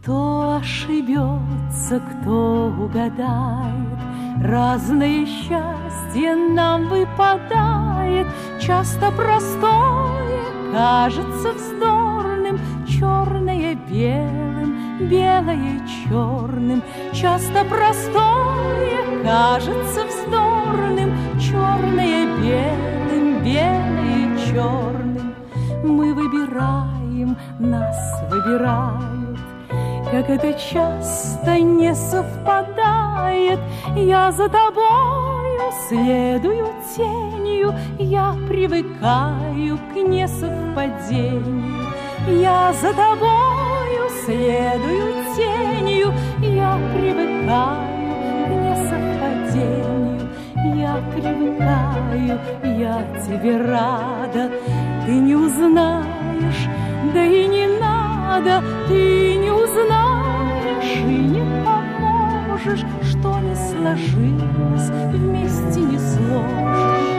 Кто ошибется, кто угадает, разное счастье нам выпадает. Часто простое кажется вздорным, черное белым, белое черным. Часто простое кажется вздорным, черное белым, белое черным. Мы выбираем, нас выбирают, как это часто не совпадает. Я за тобою следую тенью, я привыкаю к несовпадению. Я за тобою следую тенью, я привыкаю к несовпадению. Я привыкаю, я тебе рада, ты не узнаешь, да и не надо. Ты не узнаешь и не поможешь, что не сложилось, вместе не сложишь.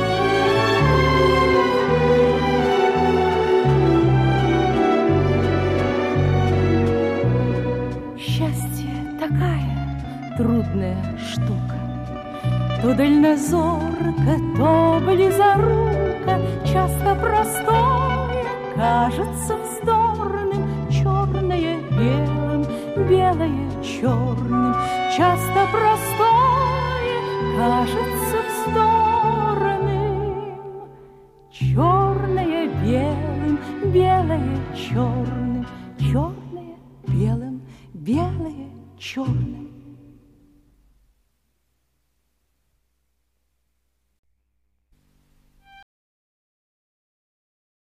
Счастье такая трудная штука, то дальнозорко, то близоруко. Часто простое кажется вздорным, черное белым, белое черным. Часто простое кажется вздорным, черное белым, белое черным. Черное белым, белое черным.